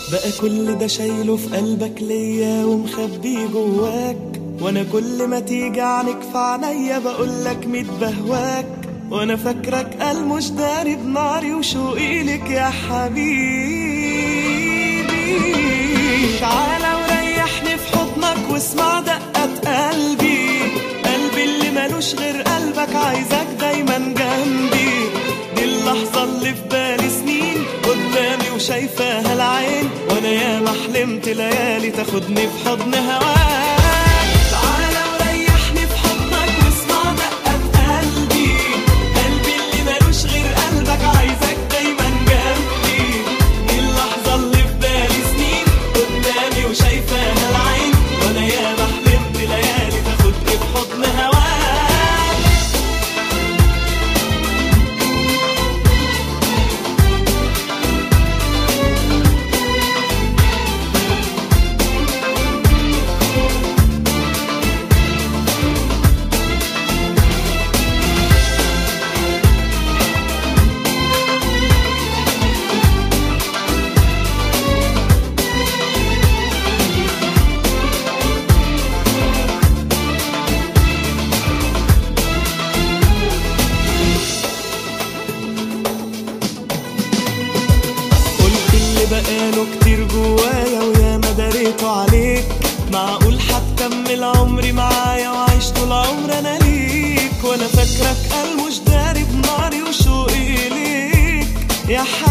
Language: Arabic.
بقى كل ده شايله في قلبك ليا ومخبيه جواك، وانا كل ما تيجي عنك في عينيا بقولك ميت بهواك، وانا فاكرك قال مش داري بناري وشوقي لك يا حبيبي. تعالى وريحني في حضنك واسمع دقات قلبي، قلبي اللي ملوش غير قلبك عايزك دايما جنبي. دي اللحظة اللي في بالي سنين قدامي وشايفاها العين، وانا ياما حلمت ليالي تاخدني في حضن هواك. تعالى وريحني في حضنك واسمع دقات قلبي، قلبي اللي ملوش غير قلبك عايزك دايما جنبي. دي اللحظة اللي في بالي سنين قدامي وشايفاها العين، وانا ياما حلمت ليالي تاخدني في حضن هواك. بقاله كتير جوايا ويا ما داريته عليك، معقول هتكمل عمري معايا وعيش طول عمري انا ليك، وانا فاكرك قال مش داري بناري وشوقي ليك يا